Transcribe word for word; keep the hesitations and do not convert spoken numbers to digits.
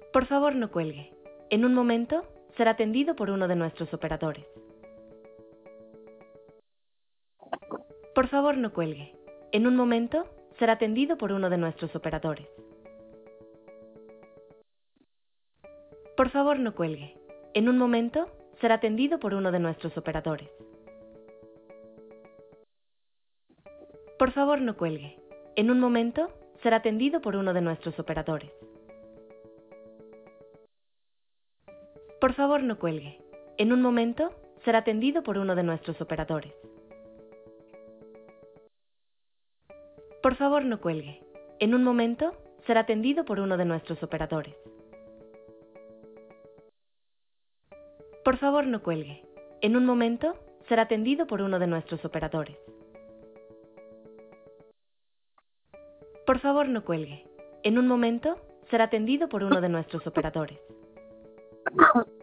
Por favor, no cuelgue. En un momento, será atendido por uno de nuestros operadores. Por favor, no cuelgue. En un momento, será atendido por uno de nuestros operadores. Por favor, no cuelgue. En un momento, será atendido por uno de nuestros operadores. Por favor, no cuelgue. En un momento, será atendido por uno de nuestros operadores. Por favor, no cuelgue. En un momento, será atendido por uno de nuestros operadores. Por favor, no cuelgue. En un momento, será atendido por uno de nuestros operadores. Por favor, no cuelgue. En un momento, será atendido por uno de nuestros operadores. Por favor, no cuelgue. En un momento, será atendido por uno de nuestros operadores.